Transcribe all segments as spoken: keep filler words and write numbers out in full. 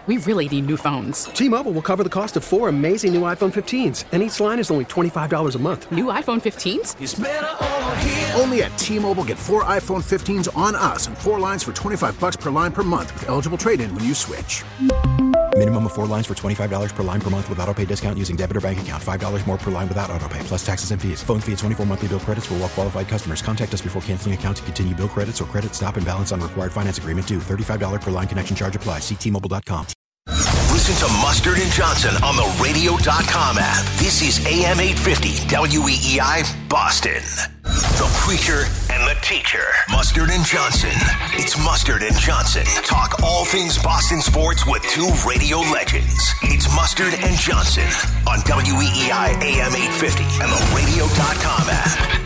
We really need new phones. T-Mobile will cover the cost of four amazing new iPhone fifteens, and each line is only twenty-five dollars a month. New iPhone fifteens? It's better over here. Only at T-Mobile, get four iPhone fifteens on us and four lines for twenty-five dollars per line per month with eligible trade-in when you switch. Minimum of four lines for twenty-five dollars per line per month with autopay discount using debit or bank account. five dollars more per line without autopay, plus taxes and fees. Phone fee at twenty-four monthly bill credits for well-qualified customers. Contact us before canceling account to continue bill credits or credit stop and balance on required finance agreement due. thirty-five dollars per line connection charge applies. See T Mobile dot com. Listen to Mustard and Johnson on the radio dot com app. This is A M eight fifty W E E I Boston. The Preacher and the Teacher. Mustard and Johnson. It's Mustard and Johnson. Talk all things Boston sports with two radio legends. It's Mustard and Johnson on W E E I A M eight fifty and the radio dot com app.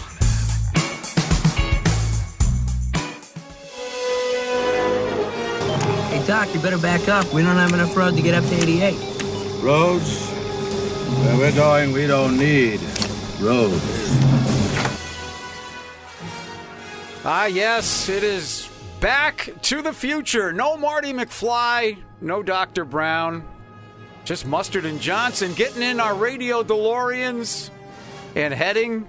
Doc, you better back up. We don't have enough road to get up to eighty-eight. Roads? Where we're going, we don't need roads. Ah, yes, it is Back to the Future. No Marty McFly, no Doctor Brown, just Mustard and Johnson getting in our radio DeLoreans and heading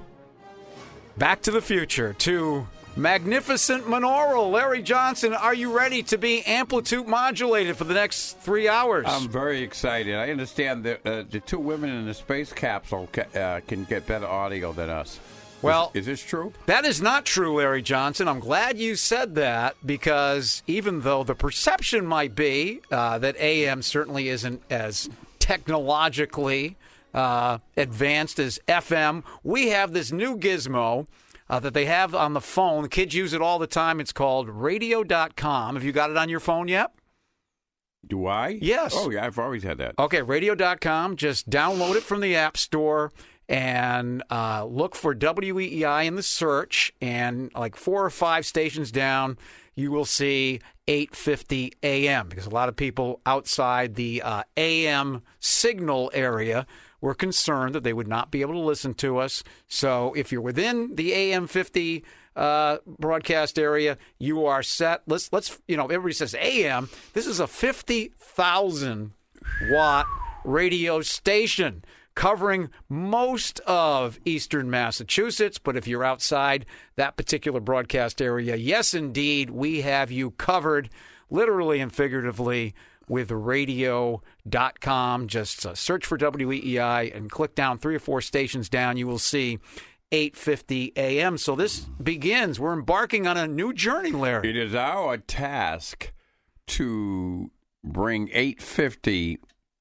back to the future to magnificent Manoral. Larry Johnson, are you ready to be amplitude modulated for the next three hours? I'm very excited. I understand that uh, the two women in the space capsule ca- uh, can get better audio than us. Well, is, is this true? That is not true, Larry Johnson. I'm glad you said that, because even though the perception might be uh, that A M certainly isn't as technologically uh, advanced as F M, we have this new gizmo Uh, that they have on the phone. The kids use it all the time. It's called radio dot com. Have you got it on your phone yet? Do I? Yes. Oh, yeah, I've always had that. Okay, radio dot com. Just download it from the App Store and uh, look for W E E I in the search. And like four or five stations down, you will see eight fifty A M, because a lot of people outside the uh, A M signal area were concerned that they would not be able to listen to us. So if you're within the A M fifty uh, broadcast area, you are set. Let's, let's, you know, everybody says A M. This is a fifty thousand watt radio station covering most of eastern Massachusetts. But if you're outside that particular broadcast area, yes, indeed, we have you covered, literally and figuratively, with radio dot com. Just uh, search for W E E I and click down three or four stations down. You will see eight fifty A M. So this begins. We're embarking on a new journey, Larry. It is our task to bring eight fifty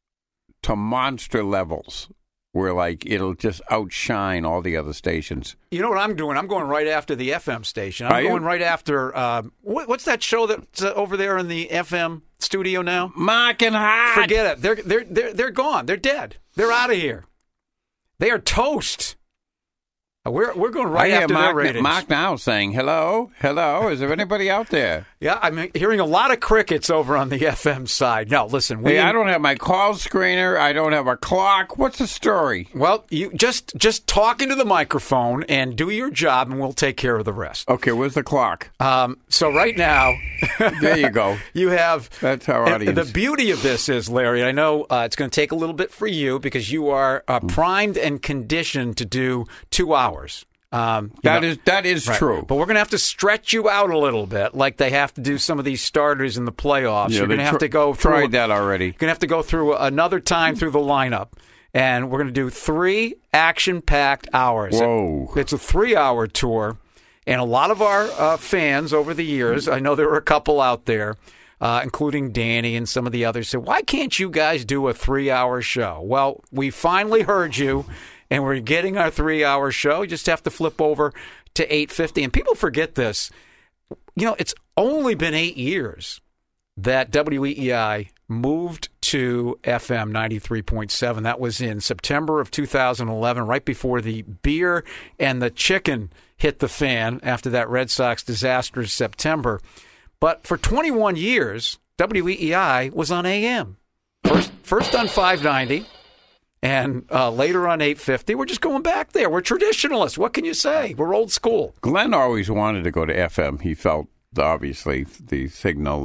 to monster levels, where like it'll just outshine all the other stations. You know what I'm doing? I'm going right after the F M station. I'm Are going you? right after, uh, what, what's that show that's uh, over there in the F M studio now? Mark and Hart. Forget it. They're, they're, they're, they're gone. They're dead. They're out of here. They are toast. We're we're going right I hear after Mark, their ratings. Mark now saying, hello, hello, is there anybody out there? Yeah, I'm hearing a lot of crickets over on the F M side. No, listen. We, Hey, I don't have my call screener. I don't have a clock. What's the story? Well, you just just talk into the microphone and do your job, and we'll take care of the rest. Okay, where's the clock? Um, so right now, there you go. You have. That's our audience. The beauty of this is, Larry, I know uh, it's going to take a little bit for you because you are uh, primed and conditioned to do two hours. Um, that know, is that is right. true. But we're going to have to stretch you out a little bit, like they have to do some of these starters in the playoffs. Yeah, You're going to tr- have to go through. Tried that already. You're going to have to go through another time through the lineup, and we're going to do three action-packed hours. Whoa! It's a three-hour tour, and a lot of our uh, fans over the years, I know there were a couple out there, uh, including Danny and some of the others, said, "Why can't you guys do a three-hour show?" Well, we finally heard you. And we're getting our three-hour show. You just have to flip over to eight fifty. And people forget this. You know, it's only been eight years that W E E I moved to F M ninety-three point seven. That was in September of two thousand eleven, right before the beer and the chicken hit the fan after that Red Sox disastrous September. But for twenty-one years, W E E I was on A M. First, first on five ninety. And uh, later on eight fifty, we're just going back there. We're traditionalists. What can you say? We're old school. Glenn always wanted to go to F M. He felt, obviously, the signal and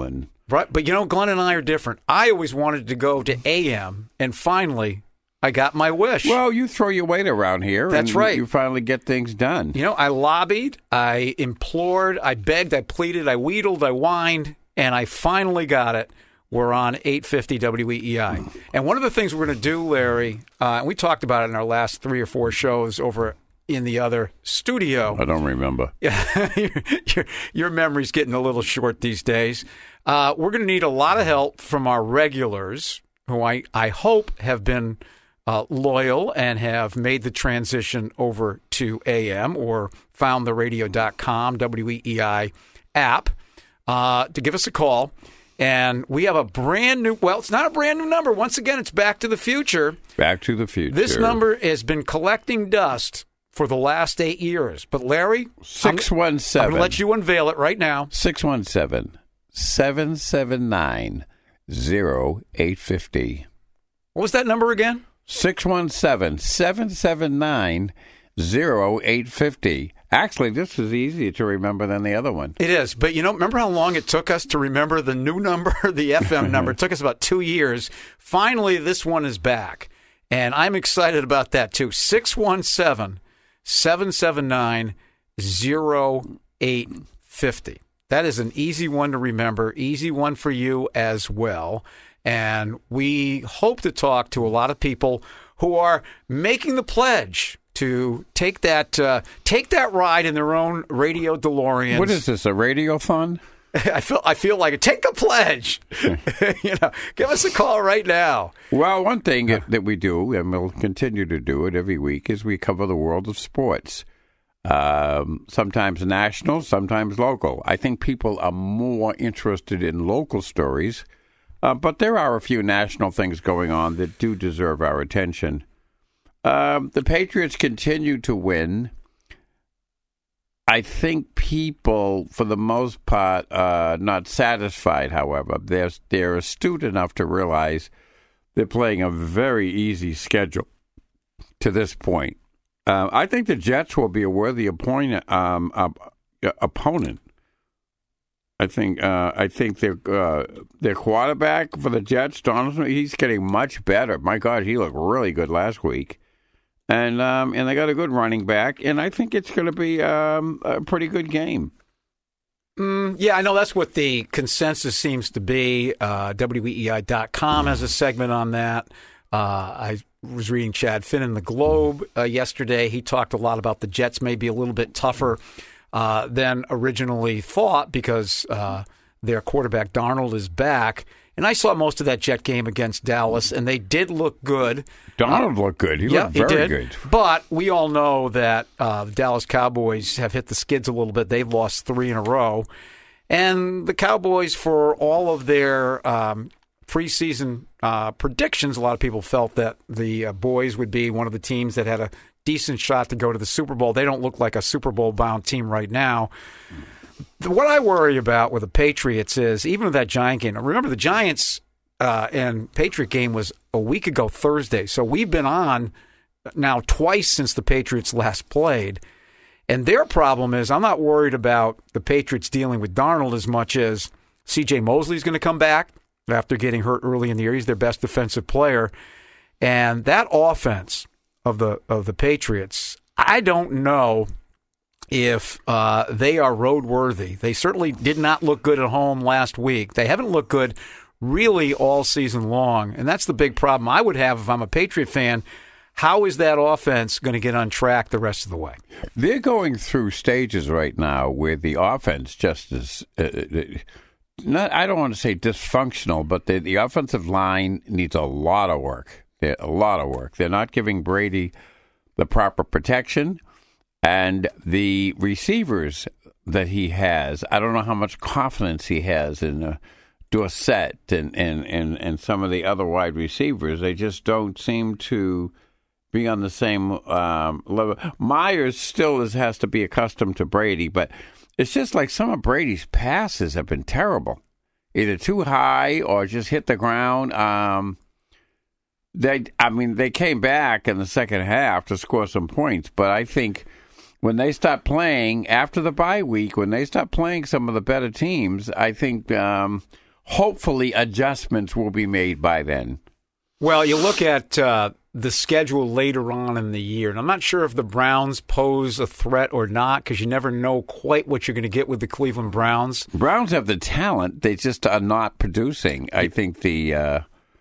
Right, but you know, Glenn and I are different. I always wanted to go to A M, and finally, I got my wish. Well, you throw your weight around here. That's and right. You finally get things done. You know, I lobbied, I implored, I begged, I pleaded, I wheedled, I whined, and I finally got it. We're on eight fifty W E E I. And one of the things we're going to do, Larry, uh, and we talked about it in our last three or four shows over in the other studio. I don't remember. Yeah, your, your, your memory's getting a little short these days. Uh, we're going to need a lot of help from our regulars, who I, I hope have been uh, loyal and have made the transition over to A M or found the radio dot com W E E I app, uh, to give us a call. And we have a brand new, well, it's not a brand new number. Once again, it's Back to the Future. Back to the Future. This number has been collecting dust for the last eight years. But, Larry, six one seven. I'm going to let you unveil it right now. six one seven, seven seven nine, zero eight five zero. What was that number again? six one seven, seven seven nine, zero eight five zero. Actually, this is easier to remember than the other one. It is. But, you know, remember how long it took us to remember the new number, the F M number? It took us about two years. Finally, this one is back. And I'm excited about that, too. six one seven, seven seven nine, zero eight five zero. That is an easy one to remember, easy one for you as well. And we hope to talk to a lot of people who are making the pledge to take that uh, take that ride in their own radio DeLoreans. What is this, a radiothon? I feel I feel like it. Take the pledge. You know, give us a call right now. Well, one thing that we do, and we'll continue to do it every week, is we cover the world of sports. Um, sometimes national, sometimes local. I think people are more interested in local stories, uh, but there are a few national things going on that do deserve our attention. Um, the Patriots continue to win. I think people, for the most part, are not satisfied, however. They're, they're astute enough to realize they're playing a very easy schedule to this point. Uh, I think the Jets will be a worthy appoint, um, uh, opponent. I think uh, I think their uh, their quarterback for the Jets, Donaldson, he's getting much better. My God, he looked really good last week. And um, and they got a good running back, and I think it's going to be um, a pretty good game. Mm, yeah, I know that's what the consensus seems to be. Uh, W E E I dot com has a segment on that. Uh, I was reading Chad Finn in the Globe uh, yesterday. He talked a lot about the Jets may be a little bit tougher uh, than originally thought because uh, their quarterback Darnold is back. And I saw most of that Jet game against Dallas, and they did look good. Donald looked good. He yeah, looked very he did. good. But we all know that uh, the Dallas Cowboys have hit the skids a little bit. They've lost three in a row. And the Cowboys, for all of their um, preseason uh, predictions, a lot of people felt that the uh, boys would be one of the teams that had a decent shot to go to the Super Bowl. They don't look like a Super Bowl-bound team right now. What I worry about with the Patriots is, even with that Giant game, remember the Giants uh, and Patriot game was a week ago Thursday, so we've been on now twice since the Patriots last played. And their problem is, I'm not worried about the Patriots dealing with Darnold as much as C J Mosley's going to come back after getting hurt early in the year. He's their best defensive player. And that offense of the of the Patriots, I don't know if uh, they are roadworthy. They certainly did not look good at home last week. They haven't looked good really all season long, and that's the big problem I would have if I'm a Patriot fan. How is that offense going to get on track the rest of the way? They're going through stages right now where the offense just is, uh, not, I don't want to say dysfunctional, but the, the offensive line needs a lot of work. They're, a lot of work. They're not giving Brady the proper protection. And the receivers that he has, I don't know how much confidence he has in uh, Dorsett and, and, and, and some of the other wide receivers. They just don't seem to be on the same um, level. Myers still is, has to be accustomed to Brady, but it's just like some of Brady's passes have been terrible. Either too high or just hit the ground. Um, they, I mean, they came back in the second half to score some points, but I think when they start playing after the bye week, when they start playing some of the better teams, I think um, hopefully adjustments will be made by then. Well, you look at uh, the schedule later on in the year, and I'm not sure if the Browns pose a threat or not, because you never know quite what you're going to get with the Cleveland Browns. Browns have the talent. They just are not producing. I think the uh,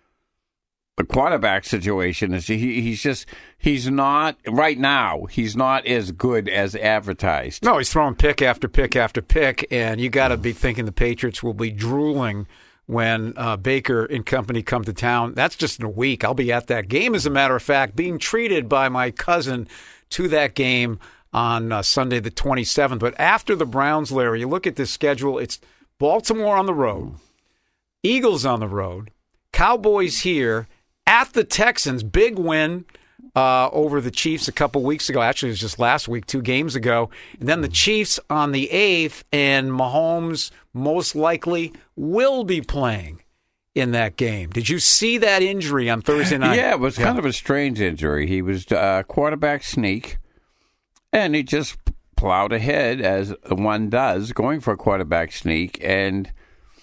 the quarterback situation is he, he's just, he's not, right now, he's not as good as advertised. No, he's throwing pick after pick after pick, and you got to be thinking the Patriots will be drooling when uh, Baker and company come to town. That's just in a week. I'll be at that game, as a matter of fact, being treated by my cousin to that game on uh, Sunday the twenty-seventh. But after the Browns, Larry, you look at this schedule, it's Baltimore on the road, Eagles on the road, Cowboys here, at the Texans, big win uh, over the Chiefs a couple weeks ago. Actually, it was just last week, two games ago. And then the Chiefs on the eighth, and Mahomes most likely will be playing in that game. Did you see that injury on Thursday night? Yeah, it was yeah. kind of a strange injury. He was uh, quarterback sneak, and he just plowed ahead, as one does, going for a quarterback sneak, and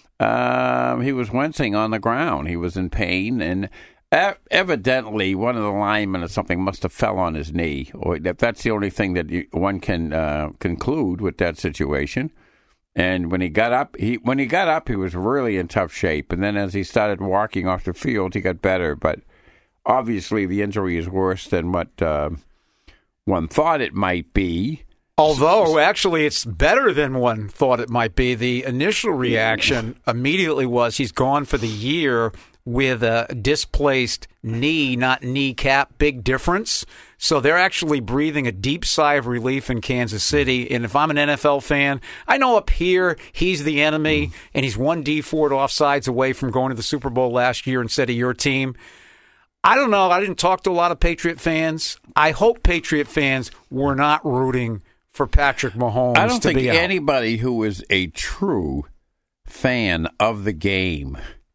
um, he was wincing on the ground. He was in pain, and evidently, one of the linemen or something must have fell on his knee, or that's the only thing that you, one can uh, conclude with that situation. And when he got up, he when he got up, he was really in tough shape. And then as he started walking off the field, he got better. But obviously, the injury is worse than what uh, one thought it might be. Although, actually, it's better than one thought it might be. The initial reaction immediately was he's gone for the year with a displaced knee, not kneecap. Big difference. So they're actually breathing a deep sigh of relief in Kansas City. And if I'm an N F L fan, I know up here he's the enemy, and he's one D Ford offsides away from going to the Super Bowl last year instead of your team. I don't know. I didn't talk to a lot of Patriot fans. I hope Patriot fans were not rooting for Patrick Mahomes. I don't to think be out. Anybody who is a true fan of the game,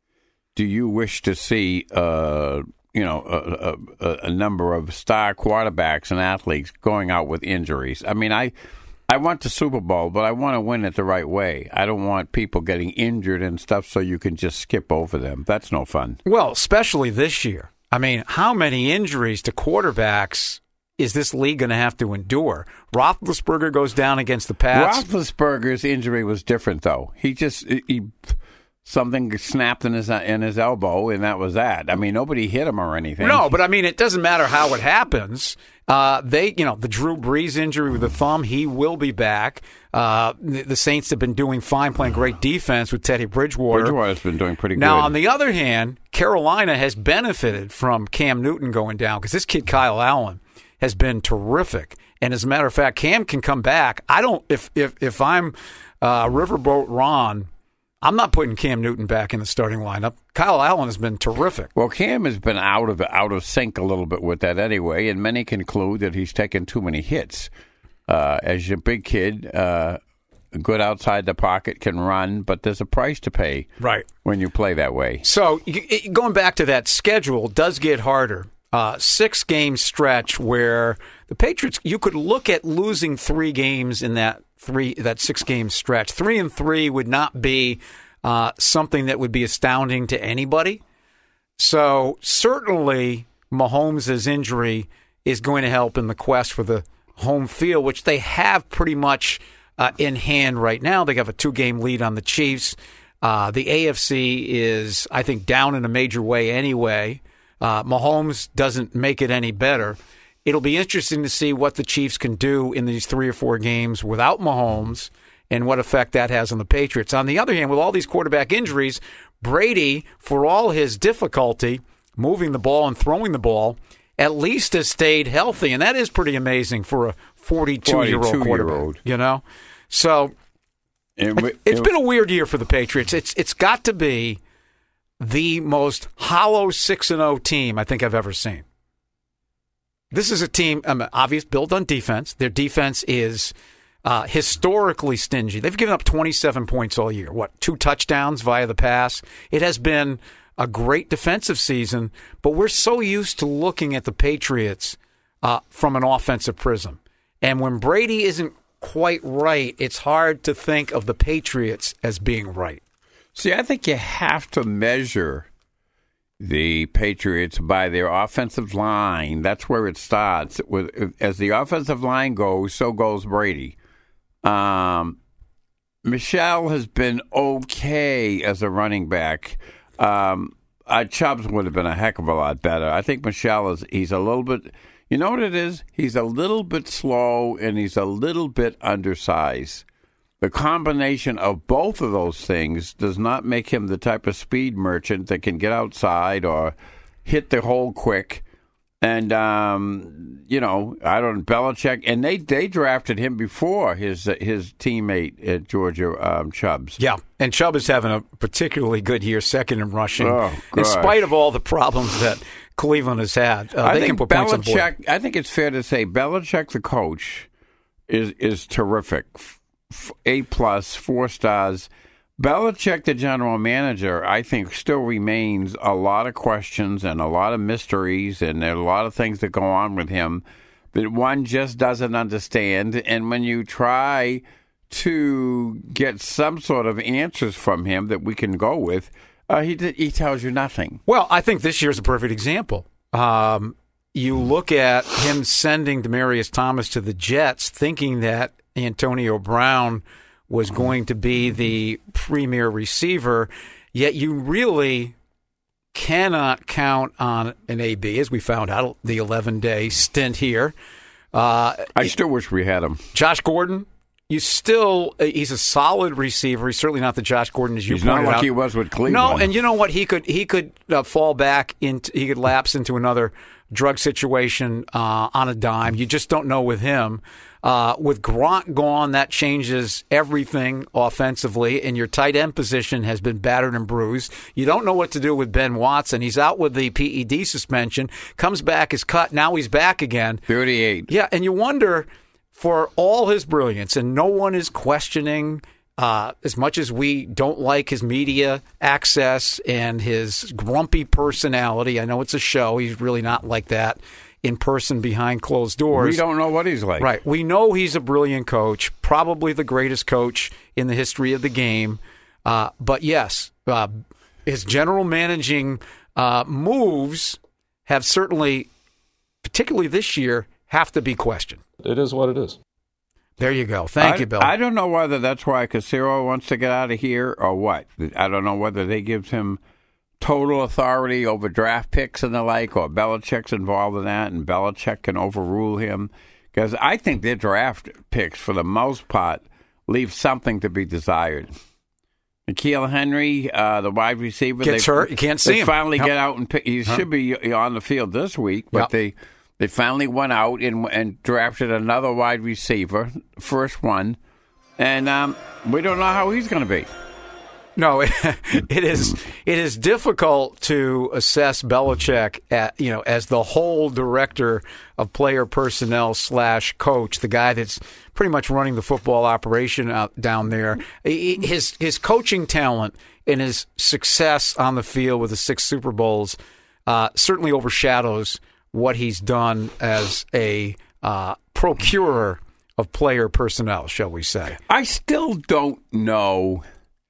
do you wish to see, uh, you know, a, a, a number of star quarterbacks and athletes going out with injuries? I mean, I, I want the Super Bowl, but I want to win it the right way. I don't want people getting injured and stuff so you can just skip over them. That's no fun. Well, especially this year. I mean, how many injuries to quarterbacks is this league going to have to endure? Roethlisberger goes down against the Pats. Roethlisberger's injury was different, though. He just he something snapped in his in his elbow, and that was that. I mean, nobody hit him or anything. No, but I mean, it doesn't matter how it happens. Uh, they, you know, the Drew Brees injury with the thumb, he will be back. Uh, the, the Saints have been doing fine, playing great defense with Teddy Bridgewater. Bridgewater's been doing pretty now, good. Now, on the other hand, Carolina has benefited from Cam Newton going down because this kid Kyle Allen has been terrific. And as a matter of fact, Cam can come back. I don't. If if if I'm uh, Riverboat Ron, I'm not putting Cam Newton back in the starting lineup. Kyle Allen has been terrific. Well, Cam has been out of out of sync a little bit with that anyway, and many conclude that he's taken too many hits. Uh, as a big kid, uh, good outside the pocket, can run, but there's a price to pay right when you play that way. So going back to that schedule does get harder. Uh, six-game stretch where the Patriots, you could look at losing three games in that three that six-game stretch. Three and three would not be uh, something that would be astounding to anybody. So certainly Mahomes' injury is going to help in the quest for the home field, which they have pretty much uh, in hand right now. They have a two-game lead on the Chiefs. Uh, the A F C is, I think, down in a major way anyway. Uh, Mahomes doesn't make it any better. It'll be interesting to see what the Chiefs can do in these three or four games without Mahomes and what effect that has on the Patriots. On the other hand, with all these quarterback injuries, Brady, for all his difficulty moving the ball and throwing the ball, at least has stayed healthy, and that is pretty amazing for a forty-two-year-old quarterback. You know, so it, it, it's been a weird year for the Patriots. It's it's got to be the most hollow six and oh team I think I've ever seen. This is a team, um, obvious, built on defense. Their defense is uh, historically stingy. They've given up twenty-seven points all year. What, two touchdowns via the pass? It has been a great defensive season, but we're so used to looking at the Patriots uh, from an offensive prism. And when Brady isn't quite right, it's hard to think of the Patriots as being right. See, I think you have to measure the Patriots by their offensive line. That's where it starts. With as the offensive line goes, so goes Brady. Um, Michelle has been okay as a running back. Um, uh, Chubbs would have been a heck of a lot better. I think Michelle is. He's a little bit. You know what it is? He's a little bit slow and he's a little bit undersized. The combination of both of those things does not make him the type of speed merchant that can get outside or hit the hole quick. And, um, you know, I don't Belichick. And they, they drafted him before his uh, his teammate at Georgia, um, Chubbs. Yeah, and Chubb is having a particularly good year, second in rushing, oh, in spite of all the problems that Cleveland has had. Uh, I they think can put points on the board. Belichick, I think it's fair to say Belichick, the coach, is is terrific. A plus, four stars. Belichick, the general manager, I think still remains a lot of questions and a lot of mysteries, and there are a lot of things that go on with him that one just doesn't understand. And when you try to get some sort of answers from him that we can go with, uh, he he tells you nothing. Well, I think this year's a perfect example. Um, you look at him sending Demaryius Thomas to the Jets, thinking that Antonio Brown was going to be the premier receiver, yet you really cannot count on an A B, as we found out the eleven-day stint here. Uh, I still wish we had him. Josh Gordon, you still, he's a solid receiver. He's certainly not the Josh Gordon as you he's pointed out. He's not like he was with Cleveland. No, and you know what? He could he could uh, fall back into, he could lapse into another drug situation uh, on a dime. You just don't know with him. Uh, with Gronk gone, that changes everything offensively, and your tight end position has been battered and bruised. You don't know what to do with Ben Watson. He's out with the P E D suspension, comes back, is cut, now he's back again. thirty-eight. Yeah, and you wonder, for all his brilliance, and no one is questioning, uh, as much as we don't like his media access and his grumpy personality. I know it's a show. He's really not like that in person behind closed doors. We don't know what he's like. Right. We know he's a brilliant coach, probably the greatest coach in the history of the game. Uh, but yes, uh, his general managing uh, moves have certainly, particularly this year, have to be questioned. It is what it is. There you go. Thank I, you, Bill. I don't know whether that's why Casero wants to get out of here or what. I don't know whether they give him total authority over draft picks and the like, or Belichick's involved in that, and Belichick can overrule him. Because I think their draft picks, for the most part, leave something to be desired. N'Keal Henry, uh, the wide receiver, gets they, hurt. You can't see they him. finally Nope. get out and pick. He Huh. should be on the field this week, but Yep. they they finally went out and, and drafted another wide receiver, first one, and um, we don't know how he's going to be. No, it, it is it is difficult to assess Belichick at, you know, as the whole director of player personnel slash coach, the guy that's pretty much running the football operation out down there. His his coaching talent and his success on the field with the six Super Bowls uh, certainly overshadows what he's done as a uh, procurer of player personnel, shall we say. I still don't know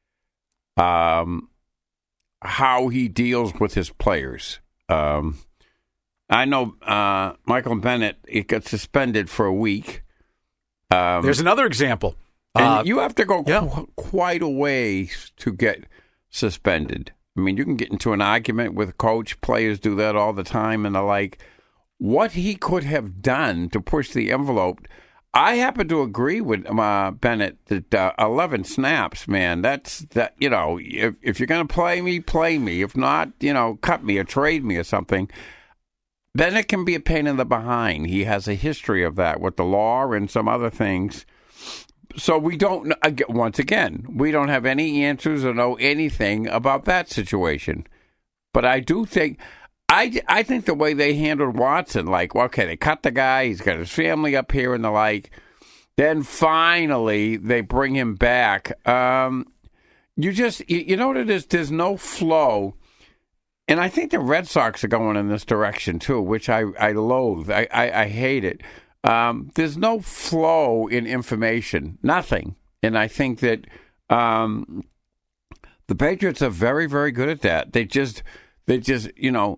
Um, how he deals with his players. Um, I know uh, Michael Bennett, he got suspended for a week. Um, There's another example. And Uh, you have to go yeah. qu- quite a ways to get suspended. I mean, you can get into an argument with a coach. Players do that all the time and the like. What he could have done to push the envelope, I happen to agree with uh, Bennett that uh, eleven snaps, man. That's that. You know, if if you're going to play me, play me. If not, you know, cut me or trade me or something. Bennett can be a pain in the behind. He has a history of that with the law and some other things. So we don't. Once again, we don't have any answers or know anything about that situation. But I do think. I, I think the way they handled Watson, like, okay, they cut the guy, he's got his family up here and the like. Then finally they bring him back. Um, you just, you, you know what it is? There's no flow. And I think the Red Sox are going in this direction too, which I, I loathe. I, I, I hate it. Um, there's no flow in information, nothing. And I think that um, The Patriots are very, very good at that. They just, they just, you know,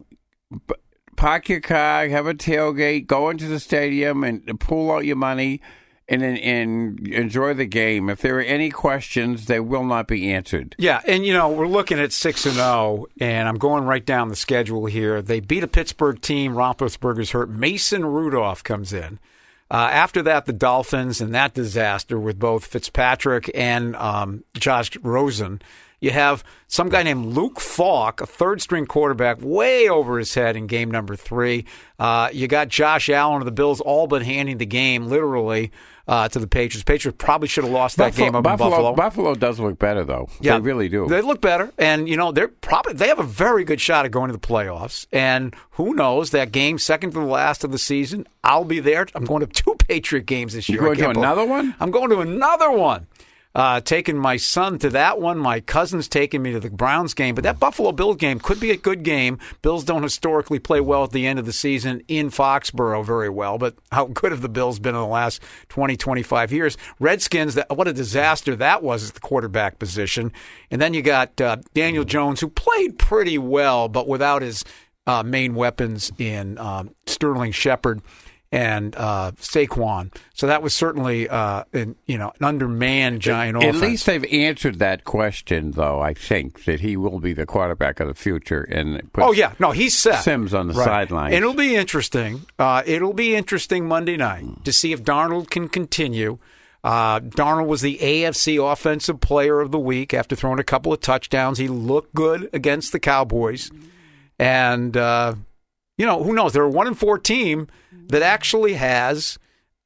park your car, have a tailgate, go into the stadium, and pull out your money, and and enjoy the game. If there are any questions, they will not be answered. Yeah, and you know we're looking at six and zero, and I'm going right down the schedule here. They beat a Pittsburgh team. Roethlisberger's hurt. Mason Rudolph comes in. Uh, after that, the Dolphins and that disaster with both Fitzpatrick and um, Josh Rosen. You have some guy named Luke Falk, a third-string quarterback, way over his head in game number three. Uh, you got Josh Allen of the Bills all but handing the game, literally, uh, to the Patriots. Patriots probably should have lost that Buffalo, game up Buffalo, in Buffalo. Buffalo does look better, though. Yeah, they really do. They look better, and you know they're probably they have a very good shot at going to the playoffs. And who knows, that game, second to the last of the season, I'll be there. I'm going to two Patriot games this year. You going to another one? I'm going to another one. Uh, taking my son to that one. My cousin's taking me to the Browns game. But that Buffalo Bills game could be a good game. Bills don't historically play well at the end of the season in Foxborough very well. But how good have the Bills been in the last twenty, twenty-five years? Redskins, that, what a disaster that was at the quarterback position. And then you got uh, Daniel Jones, who played pretty well, but without his uh, main weapons in um, Sterling Shepard and uh, Saquon. So that was certainly uh, an, you know, an undermanned giant At offense. At least they've answered that question, though, I think, that he will be the quarterback of the future. And oh, yeah. No, he's set. Sims on the right. sideline. It'll be interesting. Uh, it'll be interesting Monday night to see if Darnold can continue. Uh, Darnold was the A F C Offensive Player of the Week after throwing a couple of touchdowns. He looked good against the Cowboys. And, uh, you know, who knows? They're a one and four team that actually has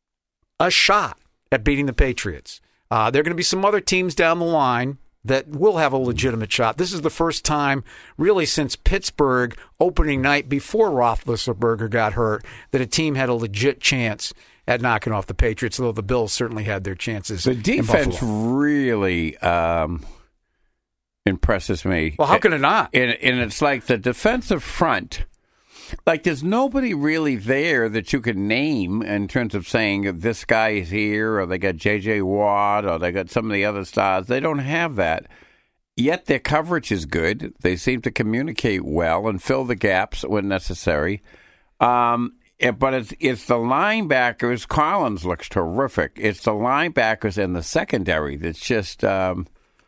a shot at beating the Patriots. Uh, there are going to be some other teams down the line that will have a legitimate shot. This is the first time, really, since Pittsburgh opening night before Roethlisberger got hurt, that a team had a legit chance at knocking off the Patriots, though the Bills certainly had their chances. The defense really um, impresses me. Well, how can it not? And, and it's like the defensive front. Like, there's nobody really there that you can name in terms of saying this guy is here, or they got J J. Watt, or they got some of the other stars. They don't have that. Yet their coverage is good. They seem to communicate well and fill the gaps when necessary. Um, it, but it's it's the linebackers. Collins looks terrific. It's the linebackers and the secondary that's just um,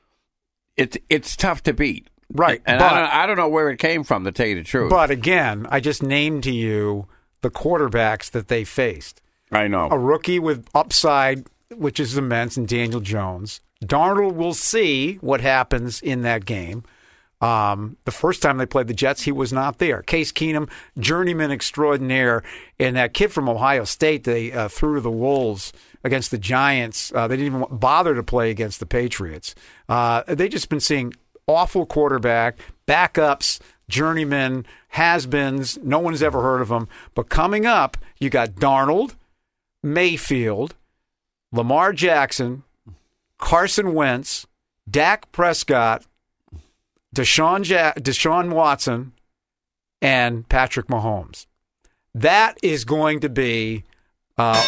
it's it's tough to beat. Right. And but, I, don't, I don't know where it came from, to tell you the truth. But again, I just named to you the quarterbacks that they faced. I know. A rookie with upside, which is immense, in Daniel Jones. Darnold will see what happens in that game. Um, the first time they played the Jets, he was not there. Case Keenum, journeyman extraordinaire, and that kid from Ohio State they uh, threw to the Wolves against the Giants. Uh, they didn't even bother to play against the Patriots. Uh, they've just been seeing awful quarterback, backups, journeymen, has-beens. No one's ever heard of them. But coming up, you got Darnold, Mayfield, Lamar Jackson, Carson Wentz, Dak Prescott, Deshaun, ja- Deshaun Watson, and Patrick Mahomes. That is going to be, uh,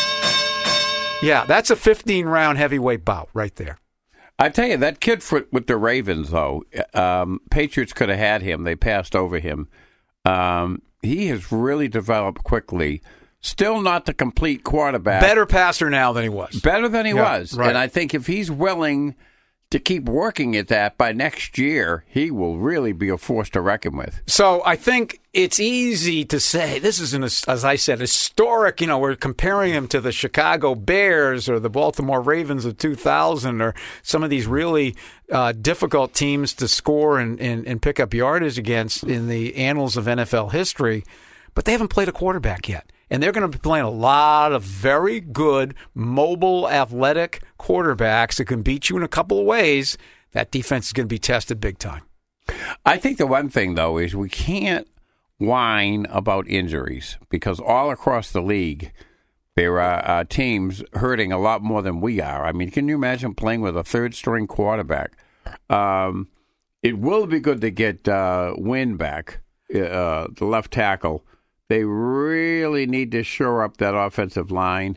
yeah, that's a fifteen-round heavyweight bout right there. I tell you, that kid for, with the Ravens, though, um, Patriots could have had him. They passed over him. Um, he has really developed quickly. Still not the complete quarterback. Better passer now than he was. Better than he yeah, was. Right. And I think if he's willing to keep working at that, by next year, he will really be a force to reckon with. So I think it's easy to say this is, an, as I said, historic. You know, we're comparing him to the Chicago Bears or the Baltimore Ravens of two thousand or some of these really uh, difficult teams to score and, and, and pick up yardage against in the annals of N F L history. But they haven't played a quarterback yet. And they're going to be playing a lot of very good, mobile, athletic quarterbacks that can beat you in a couple of ways. That defense is going to be tested big time. I think the one thing, though, is we can't whine about injuries because all across the league, there are uh, teams hurting a lot more than we are. I mean, can you imagine playing with a third-string quarterback? Um, it will be good to get uh, Wynn back, uh, the left tackle. They really need to shore up that offensive line.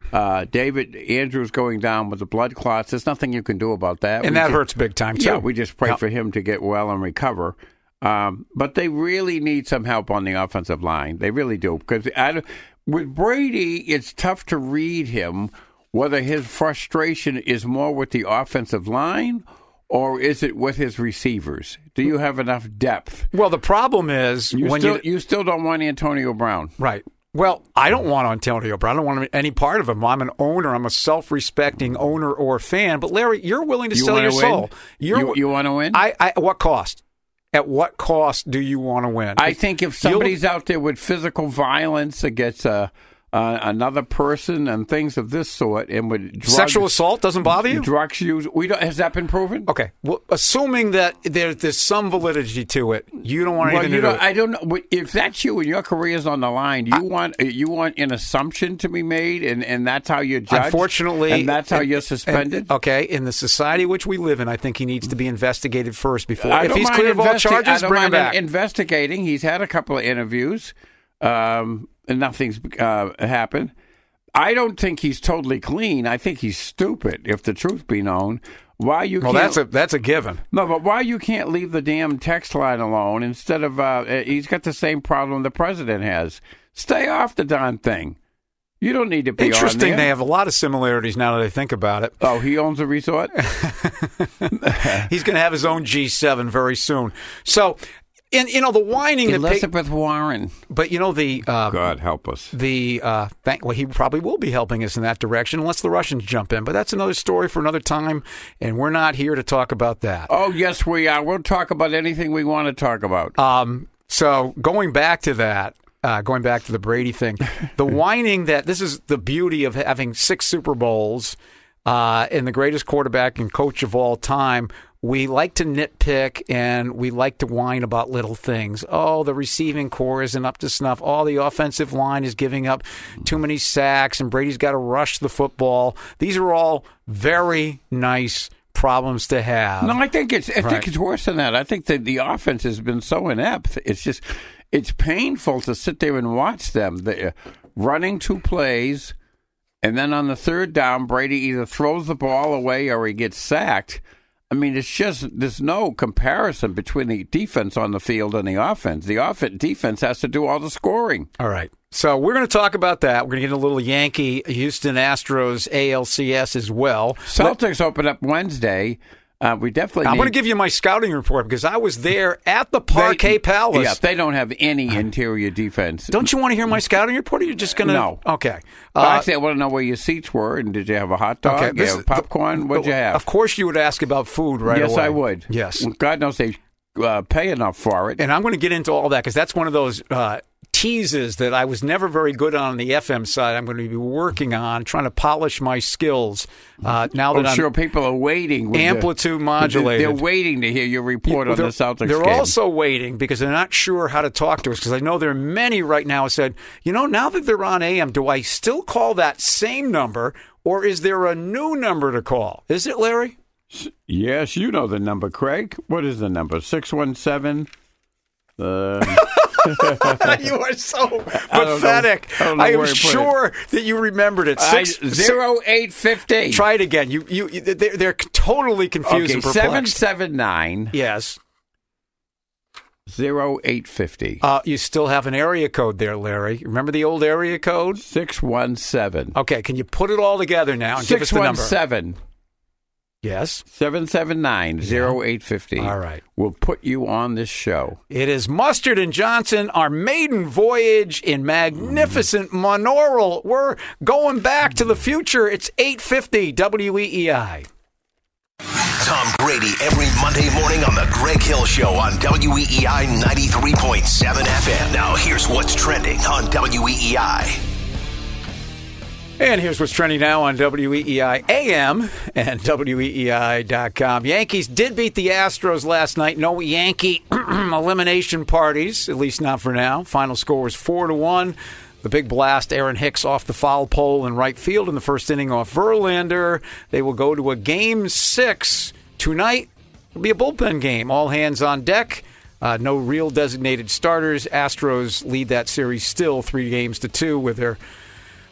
Uh, David Andrews going down with the blood clots. There's nothing you can do about that. And we that just, hurts big time, too. Yeah, we just pray yep. for him to get well and recover. Um, but they really need some help on the offensive line. They really do. Because I, with Brady, it's tough to read him, whether his frustration is more with the offensive line or is it with his receivers? Do you have enough depth? Well, the problem is you when still, you you still don't want Antonio Brown. Right. Well, I don't want Antonio Brown. I don't want any part of him. I'm an owner. I'm a self-respecting owner or fan. But, Larry, you're willing to you sell your win? soul. You're, you you want to win? I, I, at what cost? At what cost do you want to win? I think if somebody's You'll, out there with physical violence against a, uh, another person and things of this sort, and with drug, sexual assault doesn't bother you? Drugs use. We don't. Has that been proven? Okay. Well, assuming that there, there's some validity to it, you don't want well, anything you to don't, do it. I don't know if that's you and your career is on the line. You I, want you want an assumption to be made, and, and that's how you're judged. Unfortunately, and that's how and, you're suspended. And, okay. In the society which we live in, I think he needs to be investigated first before. I if he's clear of all charges, I don't bring him mind back. Investigating. He's had a couple of interviews, um, and nothing's uh, happened. I don't think he's totally clean. I think he's stupid, if the truth be known. Why you well, can't, that's a that's a given. No, but why you can't leave the damn text line alone instead of uh, he's got the same problem the president has. Stay off the darn thing. You don't need to be Interesting. on there. They have a lot of similarities now that I think about it. Oh, he owns a resort? He's going to have his own G seven very soon. So, and you know the whining Elizabeth that pay, Warren. But you know the uh, God help us. The uh, thank, well, he probably will be helping us in that direction unless the Russians jump in. But that's another story for another time, and we're not here to talk about that. Oh yes, we are. We'll talk about anything we want to talk about. Um. So going back to that. Uh, going back to the Brady thing, the whining that this is the beauty of having six Super Bowls uh, and the greatest quarterback and coach of all time. We like to nitpick and we like to whine about little things. Oh, the receiving core isn't up to snuff. Oh, the offensive line is giving up too many sacks and Brady's got to rush the football. These are all very nice problems to have. No, I think it's I right. think it's worse than that. I think that the offense has been so inept. It's just it's painful to sit there and watch them. They're running two plays, and then on the third down, Brady either throws the ball away or he gets sacked. I mean, it's just there's no comparison between the defense on the field and the offense. The offense defense has to do all the scoring. All right. So we're going to talk about that. We're going to get a little Yankee Houston Astros A L C S as well. Celtics Let- open up Wednesday. Uh, we definitely. I'm need... going to give you my scouting report because I was there at the Parquet they, Palace. Yeah, they don't have any interior defense. Don't you want to hear my scouting report? Or you're just going to no? Okay. Uh, well, actually, I want to know where your seats were, and did you have a hot dog? Okay, you have popcorn. What'd you have? Of course, you would ask about food right yes, away. Yes, I would. Yes, well, God knows they uh, pay enough for it. And I'm going to get into all that because that's one of those. Uh, teases that I was never very good on the F M side. I'm going to be working on trying to polish my skills uh, now that I'm I'm sure people are waiting. With amplitude the, modulated. They're waiting to hear your report on the Celtics They're game. also waiting because they're not sure how to talk to us because I know there are many right now who said, you know, now that they're on A M, do I still call that same number or is there a new number to call? Is it, Larry? Yes, you know the number, Craig. What is the number? six one seven Uh... You are so pathetic. I, I, I am sure it. that you remembered it. Six, I, zero eight fifty. Try it again. You, you, they're, they're totally confused okay, and perplexed. seven seven nine Yes. Zero eight fifty. Uh, you still have an area code there, Larry. Remember the old area code? Six one seven. Okay, can you put it all together now and give us the number? Six one seven. Yes. seven seven nine zero eight fifty. All right. We'll put you on this show. It is Mustard and Johnson, our maiden voyage in magnificent Monaural. We're going back to the future. It's eight fifty W E E I. Tom Brady every Monday morning on the Greg Hill Show on W E E I ninety-three point seven F M. Now here's what's trending on W E E I. And here's what's trending now on W E E I A M and W E E I dot com. Yankees did beat the Astros last night. No Yankee elimination parties, at least not for now. Final score was four to one. The big blast, Aaron Hicks off the foul pole in right field in the first inning off Verlander. They will go to a game six tonight. It'll be a bullpen game. All hands on deck. Uh, no real designated starters. Astros lead that series still three games to two with their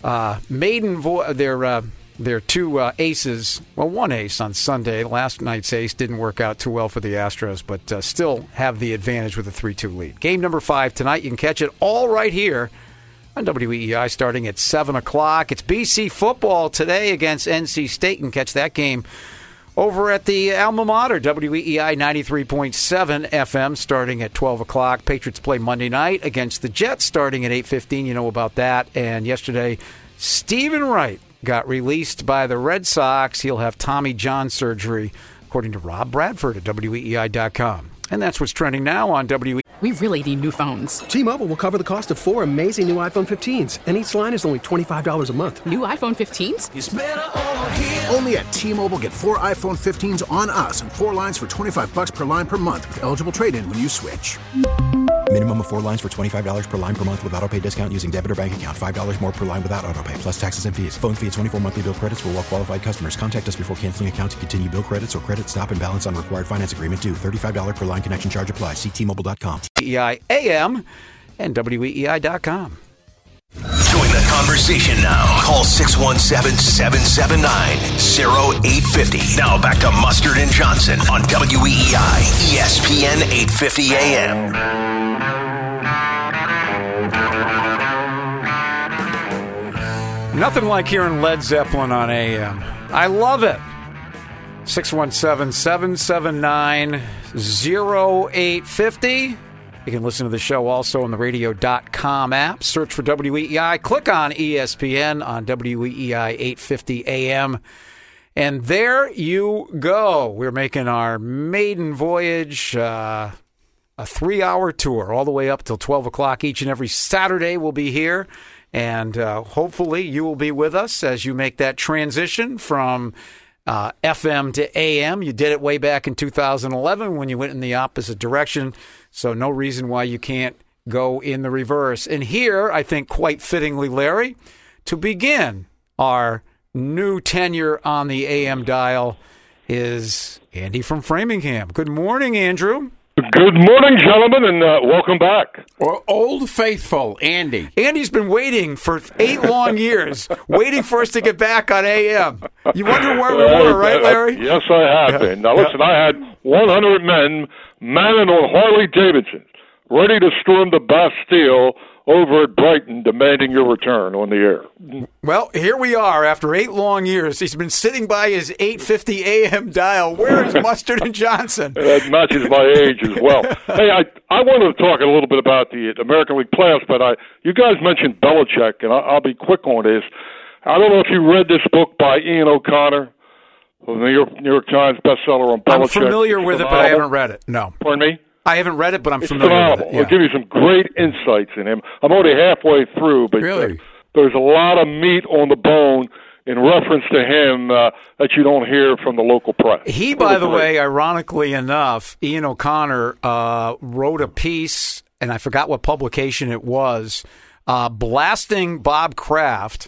uh, maiden vo- their uh, their two uh, aces. Well, one ace on Sunday. Last night's ace didn't work out too well for the Astros, but uh, still have the advantage with a three two lead. Game number five tonight. You can catch it all right here on W E E I starting at seven o'clock. It's B C football today against N C State. You can catch that game over at the alma mater, W E E I ninety-three point seven F M, starting at twelve o'clock. Patriots play Monday night against the Jets, starting at eight fifteen. You know about that. And yesterday, Stephen Wright got released by the Red Sox. He'll have Tommy John surgery, according to Rob Bradford at W E E I dot com. And that's what's trending now on W E E I. We really need new phones. T-Mobile will cover the cost of four amazing new iPhone fifteens, and each line is only twenty-five dollars a month. New iPhone fifteens? It's better over here. Only at T-Mobile, get four iPhone fifteens on us and four lines for twenty-five bucks per line per month with eligible trade-in when you switch. Minimum of four lines for twenty-five dollars per line per month with autopay discount using debit or bank account. five dollars more per line without autopay, plus taxes and fees. Phone fee at twenty-four monthly bill credits for well-qualified customers. Contact us before canceling account to continue bill credits or credit stop and balance on required finance agreement due. thirty-five dollars per line connection charge applies. See T Mobile dot com. E I A M and W E E I dot com. Join the conversation now. Call six one seven, seven seven nine, zero eight five zero. Now back to Mustard and Johnson on W E E I, E S P N eight fifty A M. Nothing like hearing Led Zeppelin on A M. I love it. six one seven, seven seven nine, zero eight five zero. You can listen to the show also on the radio dot com app. Search for W E E I. Click on E S P N on W E E I eight fifty A M. And there you go. We're making our maiden voyage, uh, a three-hour tour all the way up till twelve o'clock each and every Saturday. We'll be here. And uh, hopefully you will be with us as you make that transition from uh, F M to A M. You did it way back in two thousand eleven when you went in the opposite direction. So no reason why you can't go in the reverse. And here, I think quite fittingly, Larry, to begin our new tenure on the A M dial is Andy from Framingham. Good morning, Andrew. Good morning, gentlemen, and uh, welcome back. Well, old faithful, Andy. Andy's been waiting for eight long years, waiting for us to get back on A M. You wonder where we were, right, Larry? Uh, yes, I have been. Now, listen, I had one hundred men manning on Harley Davidson, ready to storm the Bastille over at Brighton, demanding your return on the air. Well, here we are after eight long years. He's been sitting by his eight fifty A M dial. Where is Mustard and Johnson? That matches my age as well. Hey, I I wanted to talk a little bit about the American League playoffs, but I you guys mentioned Belichick, and I, I'll be quick on this. I don't know if you read this book by Ian O'Connor, the New York, New York Times bestseller on Belichick. I'm familiar with it, but I haven't read it. No. Pardon me? I haven't read it, but I'm it's familiar phenomenal. with it. Yeah. I'll give you some great insights in him. I'm only halfway through, but really? uh, there's a lot of meat on the bone in reference to him uh, that you don't hear from the local press. He, by the way, ironically enough, Ian O'Connor uh, wrote a piece, and I forgot what publication it was, uh, blasting Bob Kraft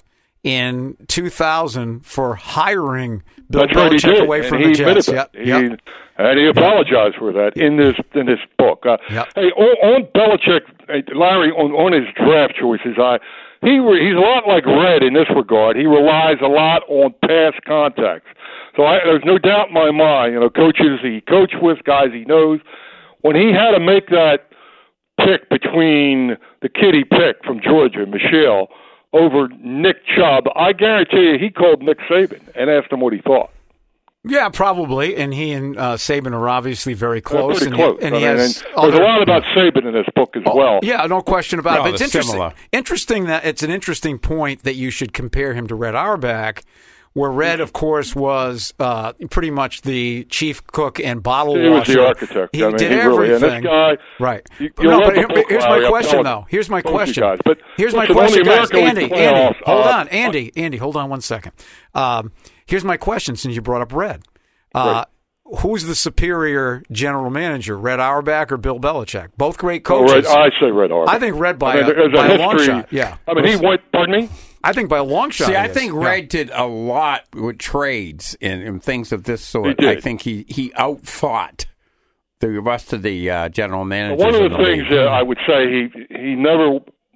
in two thousand for hiring Bill That's right, he Belichick did. away and from he the Jets. Yep, He, yep. And he apologized for that in this in this book. Uh, yep. Hey, on, on Belichick, Larry, on, on his draft choices, I he re, he's a lot like Red in this regard. He relies a lot on past contacts. So I, there's no doubt in my mind, you know, coaches he coached with, guys he knows. When he had to make that pick between the kid he picked from Georgia, Michelle, over Nick Chubb, I guarantee you he called Nick Saban and asked him what he thought. Yeah, probably. And he and uh, Saban are obviously very close. Pretty and close. He, and I he mean, has and other, there's a lot about Saban in this book as oh, well. Yeah, no question about no, it. But it's interesting, similar. interesting that it's an interesting point that you should compare him to Red Auerbach, where Red, of course, was uh, pretty much the chief cook and bottle he washer. He was the architect. He I mean, did he everything. Really, and this guy, right. You, no, but here, book, here's Larry, my question, telling, though. Here's my question. Guys. But here's listen, my question, guys. American Andy, playoffs, Andy, hold uh, on. Andy, Andy, hold on one second. Um, here's my question, since you brought up Red. Uh, who's the superior general manager, Red Auerbach or Bill Belichick? Both great coaches. Oh, Red, I say Red Auerbach. I think Red by, I mean, a, by a, a long history, shot. Yeah. I mean, he went, pardon me? I think by a long shot. See, I is. think yeah. Red did a lot with trades and, and things of this sort. He I did. think he, he outfought the rest of the uh, general managers. One of in the the things league. uh, I would say he he never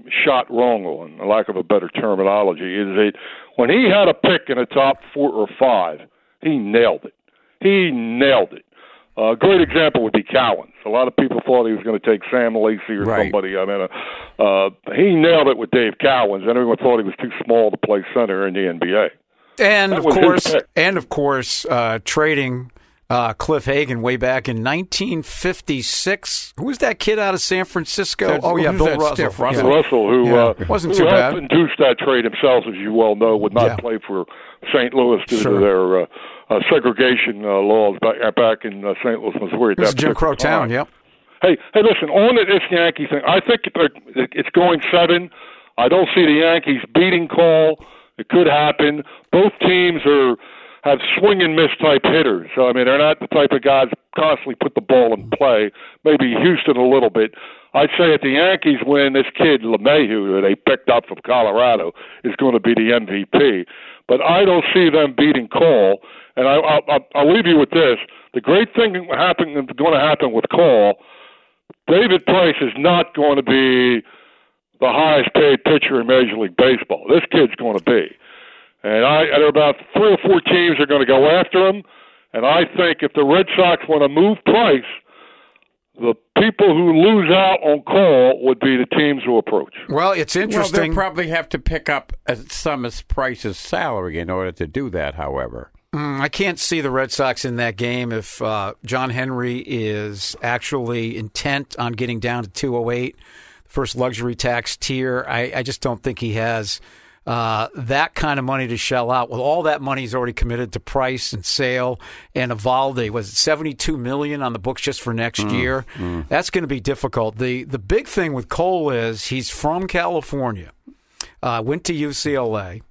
shot wrong on, for lack of a better terminology, is that when he had a pick in the top four or five, he nailed it. He nailed it. A uh, great example would be Cowens. A lot of people thought he was going to take Sam Lacey or right. somebody. I mean, uh, uh, he nailed it with Dave Cowens, and everyone thought he was too small to play center in the N B A. And that of was course, and of course, uh, trading uh, Cliff Hagan way back in nineteen fifty-six. Who was that kid out of San Francisco? That's, oh yeah, Bill Russell. Stiff, Russell. Yeah. Russell, who yeah. uh, wasn't who too bad. induced that trade himself, as you well know, would not yeah. play for Saint Louis due sure. to their uh, uh, segregation uh, laws back back in uh, Saint Louis, Missouri. It was Jim Crow town. Yep. Hey, hey, listen, on this Yankee thing, I think it's going seven. I don't see the Yankees beating Cole. It could happen. Both teams are have swing and miss type hitters. So, I mean, they're not the type of guys that constantly put the ball in play. Maybe Houston a little bit. I'd say if the Yankees win, this kid LeMahieu, who they picked up from Colorado, is going to be the M V P. But I don't see them beating Cole. And I, I'll, I'll leave you with this. The great thing happen, going to happen with Cole, David Price is not going to be the highest paid pitcher in Major League Baseball. This kid's going to be. And I, there are about three or four teams that are going to go after him. And I think if the Red Sox want to move Price, the people who lose out on Cole would be the teams who approach. Well, it's interesting. Well, they'll probably have to pick up some of Price's salary in order to do that, however. Mm, I can't see the Red Sox in that game if uh, John Henry is actually intent on getting down to two oh eight, first luxury tax tier. I, I just don't think he has uh, that kind of money to shell out. With all that money he's already committed to Price and Sale and Evaldi, was it seventy-two million dollars on the books just for next mm, year? Mm. That's going to be difficult. The the big thing with Cole is he's from California, uh, went to U C L A.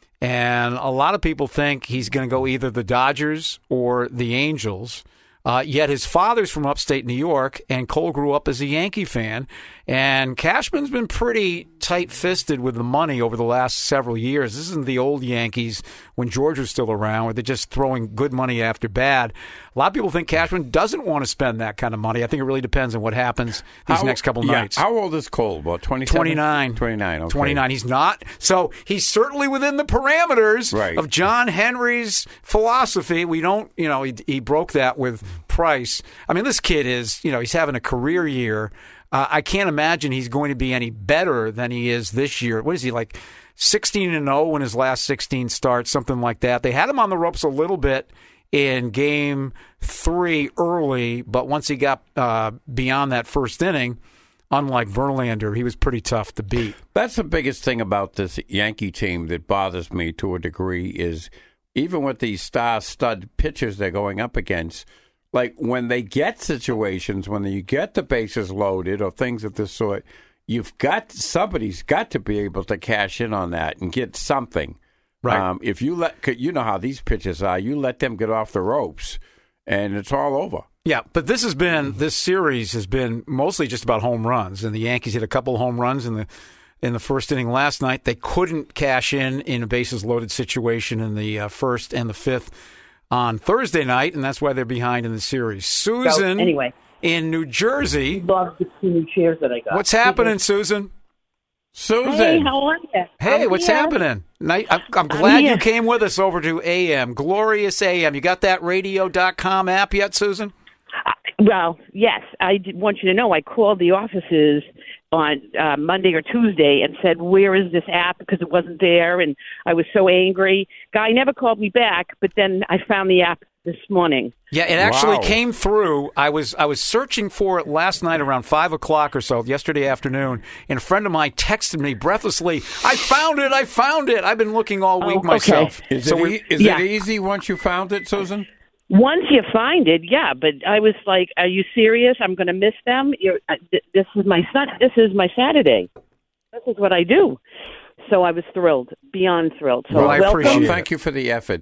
And a lot of people think he's going to go either the Dodgers or the Angels. Uh, yet his father's from upstate New York, and Cole grew up as a Yankee fan. And Cashman's been pretty tight-fisted with the money over the last several years. This isn't the old Yankees when George was still around, where they're just throwing good money after bad. A lot of people think Cashman doesn't want to spend that kind of money. I think it really depends on what happens these how, next couple yeah, nights. How old is Cole? About twenty-seven? twenty-nine. twenty-nine, okay. twenty-nine. He's not. So he's certainly within the parameters right. of John Henry's philosophy. We don't, you know, he, he broke that with Price. I mean, this kid is, you know, he's having a career year. Uh, I can't imagine he's going to be any better than he is this year. What is he, like sixteen and oh in his last sixteen starts, something like that? They had him on the ropes a little bit in game three early, but once he got uh, beyond that first inning, unlike Verlander, he was pretty tough to beat. That's the biggest thing about this Yankee team that bothers me to a degree is even with these star stud pitchers they're going up against, like when they get situations, when you get the bases loaded or things of this sort, you've got somebody's got to be able to cash in on that and get something. Right. Um, if you let, you know how these pitchers are, you let them get off the ropes, and it's all over. Yeah, but this has been this series has been mostly just about home runs, and the Yankees hit a couple of home runs in the in the first inning last night. They couldn't cash in in a bases loaded situation in the uh, first and the fifth on Thursday night, and that's why they're behind in the series. Susan, so, anyway, in New Jersey. Love the two new chairs that I got. What's happening, Susan? Susan. Hey, how are you? Hey, I'm what's here. happening? I'm, I'm glad I'm you came with us over to A M. Glorious A M. You got that radio dot com app yet, Susan? Uh, well, yes. I did want you to know I called the offices on uh, Monday or Tuesday and said, where is this app? Because it wasn't there, and I was so angry. Guy never called me back, but then I found the app this morning. Yeah, it actually Wow. came through. I was I was searching for it last night around five o'clock or so, yesterday afternoon, and a friend of mine texted me breathlessly, I found it, I found it. I've been looking all week oh, okay. myself. Is, so it, we, e- is yeah. it easy once you found it, Susan? Once you find it, yeah, but I was like, are you serious? I'm going to miss them? You're, uh, th- this is my son. This is my Saturday. This is what I do. So I was thrilled, beyond thrilled. So Well, I welcome. appreciate Well, it. thank you for the effort.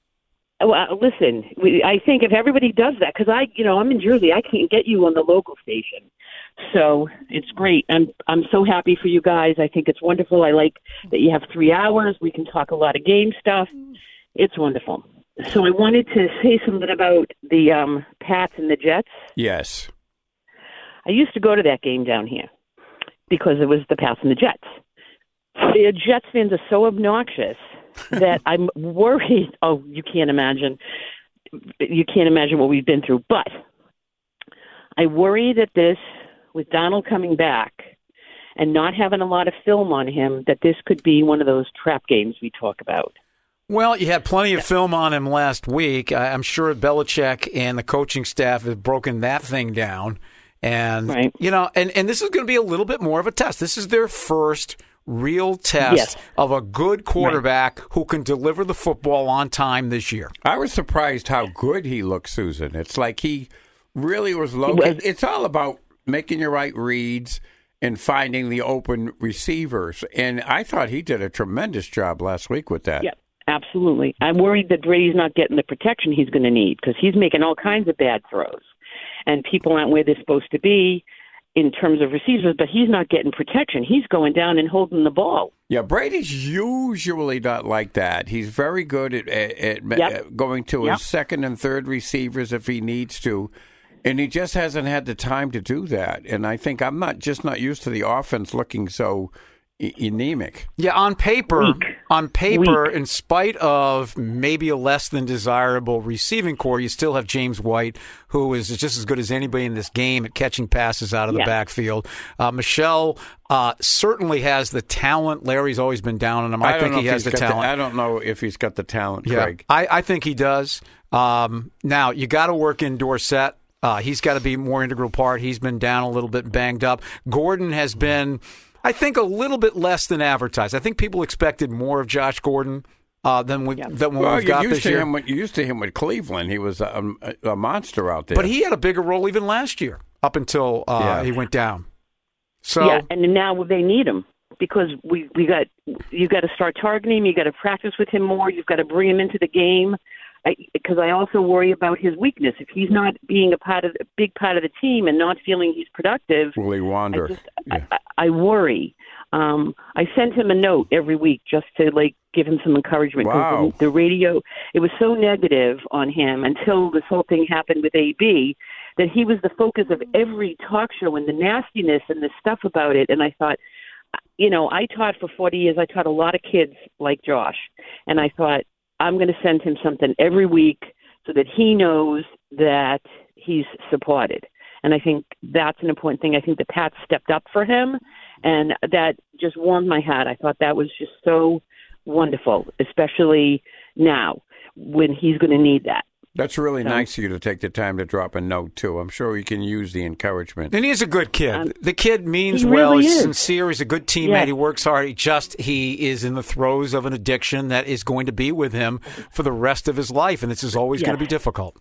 Well, listen, we, I think if everybody does that, because I, you know, I'm in Jersey, I can't get you on the local station, so it's great. I'm I'm so happy for you guys. I think it's wonderful. I like that you have three hours. We can talk a lot of game stuff. It's wonderful. So I wanted to say something about the um, Pats and the Jets. Yes. I used to go to that game down here because it was the Pats and the Jets. the Jets fans are so obnoxious that I'm worried. Oh, you can't imagine. You can't imagine what we've been through. But I worry that this, with Donald coming back and not having a lot of film on him, that this could be one of those trap games we talk about. Well, you had plenty of film on him last week. I'm sure Belichick and the coaching staff have broken that thing down. And, right. you know, and, and this is going to be a little bit more of a test. This is their first real test yes. of a good quarterback right. who can deliver the football on time this year. I was surprised how good he looked, Susan. It's like he really was low. Was, it's all about making your right reads and finding the open receivers. And I thought he did a tremendous job last week with that. Yeah, absolutely. I'm worried that Brady's not getting the protection he's going to need because he's making all kinds of bad throws. And people aren't where they're supposed to be in terms of receivers, but he's not getting protection. He's going down and holding the ball. Yeah, Brady's usually not like that. He's very good at, at, at yep. going to yep. his second and third receivers if he needs to. And he just hasn't had the time to do that. And I think I'm not just not used to the offense looking so anemic. Yeah, on paper, Weak. on paper, Weak. in spite of maybe a less than desirable receiving core, you still have James White, who is just as good as anybody in this game at catching passes out of the yeah. backfield. Uh, Michelle uh, certainly has the talent. Larry's always been down on him. I, I think he has the talent. The, I don't know if he's got the talent, yeah, Craig. I, I think he does. Um, now, you got to work in Dorsett. Uh, he's got to be a more integral part. He's been down a little bit, banged up. Gordon has been, I think, a little bit less than advertised. I think people expected more of Josh Gordon uh, than, we, yeah. than what well, we've got used this to year. Him, you used to him with Cleveland. He was a, a monster out there. But he had a bigger role even last year, up until uh, yeah. he went down. So yeah, and now they need him because we we got you got to start targeting him. You got to practice with him more. You've got to bring him into the game. Because I, I also worry about his weakness. If he's not being a part of a big part of the team and not feeling he's productive, will he wander? I, just, yeah. I, I worry. Um, I sent him a note every week just to like give him some encouragement. Wow. The, the radio, it was so negative on him until this whole thing happened with A B that he was the focus of every talk show and the nastiness and the stuff about it. And I thought, you know, I taught for forty years. I taught a lot of kids like Josh, and I thought, I'm going to send him something every week so that he knows that he's supported. And I think that's an important thing. I think the Pats stepped up for him, and that just warmed my heart. I thought that was just so wonderful, especially now when he's going to need that. That's really so, nice of you to take the time to drop a note, too. I'm sure you can use the encouragement. And he's a good kid. Um, the kid means he well. Really he's is. sincere. He's a good teammate. Yeah. He works hard. He just he is in the throes of an addiction that is going to be with him for the rest of his life, and this is always yes. going to be difficult.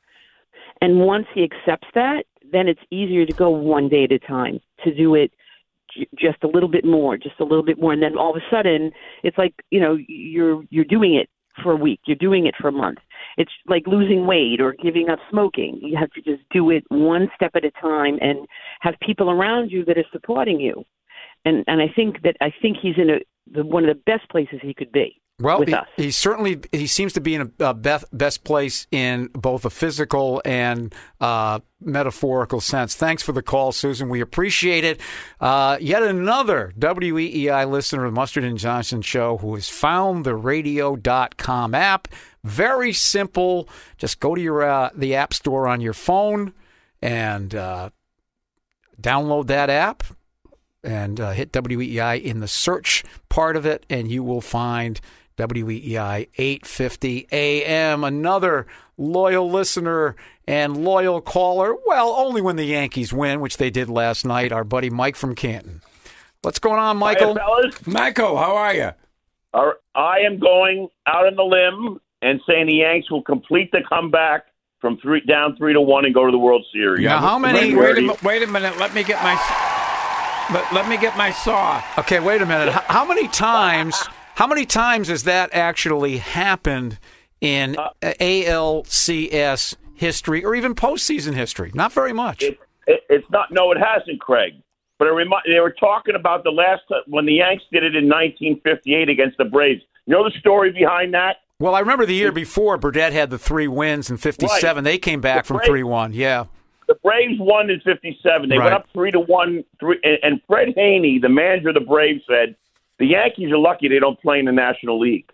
And once he accepts that, then it's easier to go one day at a time, to do it j- just a little bit more, just a little bit more. And then all of a sudden, it's like, you know, you're you're doing it for a week. You're doing it for a month. It's like losing weight or giving up smoking. You have to just do it one step at a time and have people around you that are supporting you. And and I think that I think he's in a the, one of the best places he could be. Well, with he, us. he certainly he seems to be in a, a best, best place in both a physical and uh, metaphorical sense. Thanks for the call, Susan. We appreciate it. Uh, yet another W E E I listener of the Mustard and Johnson Show who has found the radio dot com app. Very simple. Just go to your uh, the app store on your phone and uh, download that app and uh, hit W E E I in the search part of it, and you will find W E E I eight fifty A M. Another loyal listener and loyal caller. Well, only when the Yankees win, which they did last night. Our buddy Mike from Canton. What's going on, Michael? Hiya, fellas. Michael, how are you? Uh, I am going out on the limb and saying the Yanks will complete the comeback from three down three to one and go to the World Series. Now, how many? Wait, wait, a, wait a minute. Let me get my. Let, let me get my saw. Okay, wait a minute. How, how many times? How many times has that actually happened in uh, A L C S history or even postseason history? Not very much. It, it, it's not. No, it hasn't, Craig. But it remi- they were talking about the last time when the Yanks did it in nineteen fifty-eight against the Braves. You know the story behind that? Well, I remember the year before Burdett had the three wins in fifty-seven. Right. They came back the from Braves, three one. Yeah. The Braves won in fifty-seven. They right. went up three to one. Three, and, and Fred Haney, the manager of the Braves, said, The Yankees are lucky they don't play in the National League.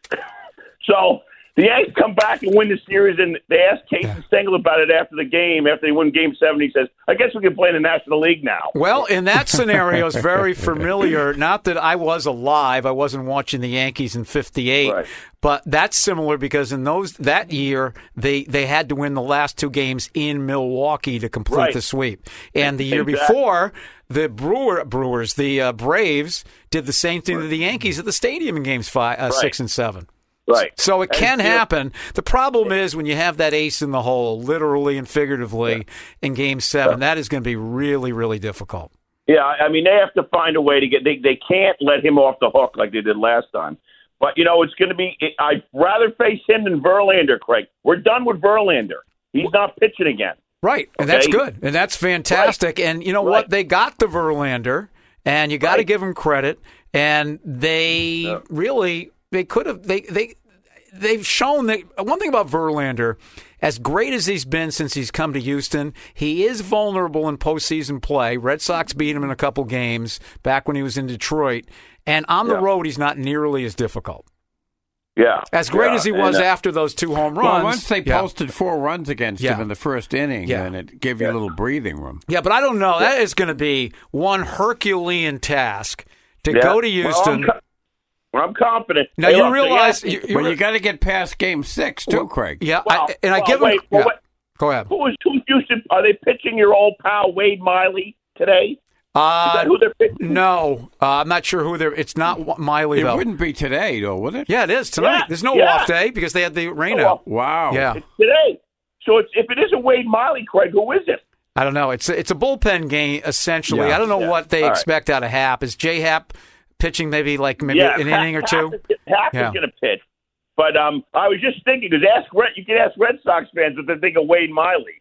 So the Yankees come back and win the series, and they asked Casey Stengel about it after the game. After they win Game seven, he says, I guess we can play in the National League now. Well, in that scenario is very familiar. Not that I was alive. I wasn't watching the Yankees in fifty-eight. Right. But that's similar because in those that year, they, they had to win the last two games in Milwaukee to complete Right. the sweep. And the year Exactly. before, the Brewer, Brewers, the uh, Braves, did the same thing to the Yankees at the stadium in games five, uh, Right. six and seven. Right. So it And, can you know, happen. The problem is when you have that ace in the hole, literally and figuratively, yeah. in Game Seven, yeah. that is going to be really, really difficult. Yeah, I mean, they have to find a way to get. They they can't let him off the hook like they did last time. But you know, it's going to be. I'd rather face him than Verlander, Craig. We're done with Verlander. He's not pitching again. Right, and okay? that's good, and that's fantastic. Right. And you know right. what? They got the Verlander, and you got to right. give them credit. And they yeah. really. They could have. They they they've shown that one thing about Verlander, as great as he's been since he's come to Houston, he is vulnerable in postseason play. Red Sox beat him in a couple games back when he was in Detroit, and on the yeah. road he's not nearly as difficult. Yeah, as great yeah. as he was and, uh, after those two home runs. Well, once they yeah. posted four runs against yeah. him in the first inning, yeah. then it gave you yeah. a little breathing room. Yeah, but I don't know. Yeah. That is going to be one Herculean task to yeah. go to Houston. Well, Well, I'm confident. Now hey, you look, realize, yeah, you, you well, you got to get past Game Six too, well, Craig. Yeah, well, I, and I well, give wait, him. well, Yeah. wait. Go ahead. Who is who's Houston? Are they pitching your old pal Wade Miley today? Uh, is that who they're pitching? No, uh, I'm not sure who they're. It's not Miley it though. It wouldn't be today, though, would it? Yeah, it is tonight. Yeah, There's no yeah. off day because they had the rain oh, out. Wow. Yeah, it's today. So it's, if it isn't Wade Miley, Craig, who is it? I don't know. It's it's a bullpen game essentially. Yeah. I don't know yeah. what they All expect right. out of Happ. Is J Happ pitching maybe like maybe yeah, an Happ, inning or two? Happ is, Happ yeah. is going to pitch. But um, I was just thinking because ask Red, you can ask Red Sox fans what they think of Wade Miley.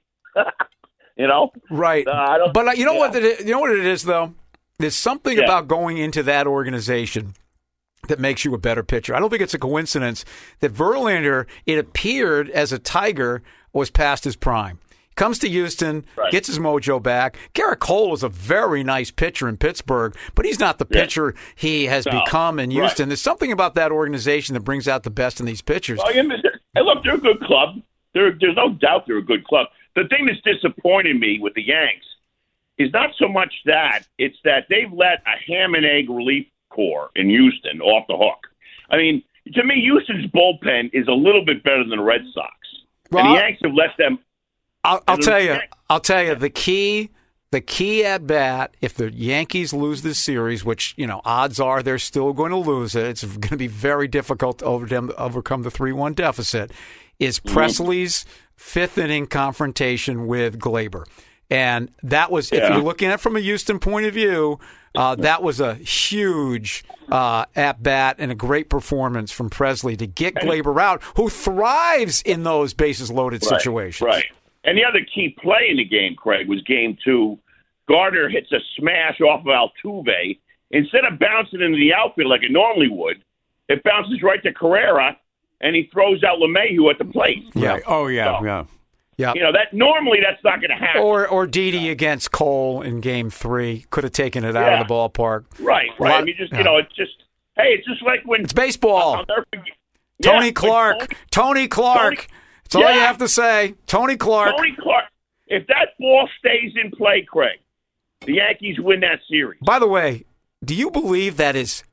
You know, right? Uh, I don't, but uh, you know yeah. what? It, you know what it is though. There's something yeah. about going into that organization that makes you a better pitcher. I don't think it's a coincidence that Verlander, it appeared as a Tiger, was past his prime. Comes to Houston, right. gets his mojo back. Garrett Cole is a very nice pitcher in Pittsburgh, but he's not the yeah. pitcher he has no. become in Houston. Right. There's something about that organization that brings out the best in these pitchers. Oh, yeah, hey, look, they're a good club. They're, there's no doubt they're a good club. The thing that's disappointed me with the Yanks is not so much that, it's that they've let a ham and egg relief corps in Houston off the hook. I mean, to me, Houston's bullpen is a little bit better than the Red Sox. Well, and the Yanks have let them. I'll, I'll tell you, I'll tell you, the key, the key at bat, if the Yankees lose this series, which, you know, odds are they're still going to lose it, it's going to be very difficult to over them, overcome the three one deficit, is Presley's fifth inning confrontation with Glaber. And that was, yeah. if you're looking at it from a Houston point of view, uh, that was a huge uh, at-bat and a great performance from Presley to get Glaber out, who thrives in those bases-loaded right, situations. Right. And the other key play in the game, Craig, was game two. Gardner hits a smash off of Altuve. Instead of bouncing into the outfield like it normally would, it bounces right to Carrera, and he throws out LeMahieu at the plate. Yeah. Right. Oh, yeah, so, yeah. Yeah. You know, that normally that's not going to happen. Or or Didi against Cole in game three could have taken it out yeah. of the ballpark. Right, right. Lot, I mean, just, yeah. you know, it's just, hey, it's just like when. It's baseball. I'll never forget, Tony yeah, Clark. Tony, Tony Clark. Tony, That's all yeah. you have to say. Tony Clark. Tony Clark. If that ball stays in play, Craig, the Yankees win that series. By the way, do you believe that is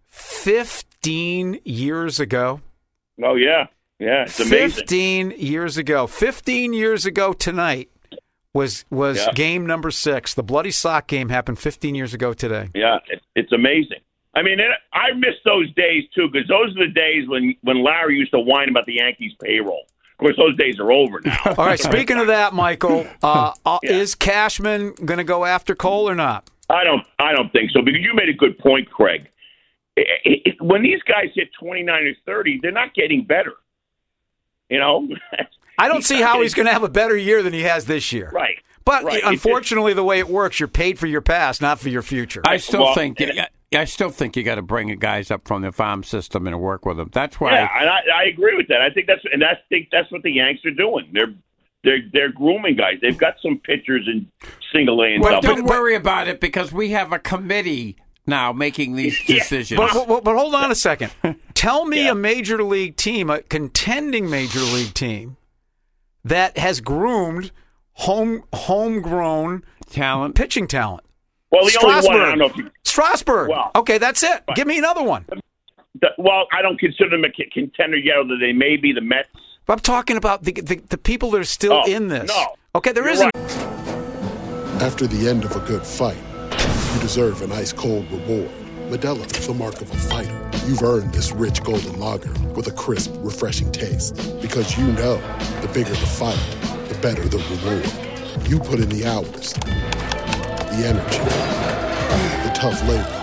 fifteen years ago? Oh, yeah. Yeah, it's amazing. Fifteen years ago. Fifteen years ago tonight was was yeah. game number six. The bloody sock game happened fifteen years ago today. Yeah, it, it's amazing. I mean, it, I miss those days too because those are the days when when Larry used to whine about the Yankees' payroll. Of course, those days are over now. All right. Speaking of that, Michael, uh, uh, yeah. is Cashman going to go after Cole or not? I don't. I don't think so because you made a good point, Craig. It, it, when these guys hit twenty-nine or thirty, they're not getting better. You know, I don't see how he's going to have a better year than he has this year. Right. But right. unfortunately, the way it works, you're paid for your past, not for your future. I still well, think you, I still think you got to bring guys up from the farm system and work with them. That's why. Yeah, and I, I agree with that. I think that's and I think that's what the Yanks are doing. They're they're they're grooming guys. They've got some pitchers in single A and well, double. don't worry about it because we have a committee now making these decisions. But, but, but hold on a second. Tell me yeah. a major league team, a contending major league team, that has groomed home homegrown talent, pitching talent. Well, the Strasburg. only one I don't know if you, Strasburg. Well, okay, that's it. Give me another one. The, well, I don't consider them a contender yet, although they may be the Mets. But I'm talking about the the, the people that are still oh, in this. No. Okay, there You're isn't. Right. After the end of a good fight, you deserve an ice-cold reward. Modelo is the mark of a fighter. You've earned this rich golden lager with a crisp, refreshing taste. Because you know, the bigger the fight, the better the reward. You put in the hours, the energy, the tough labor.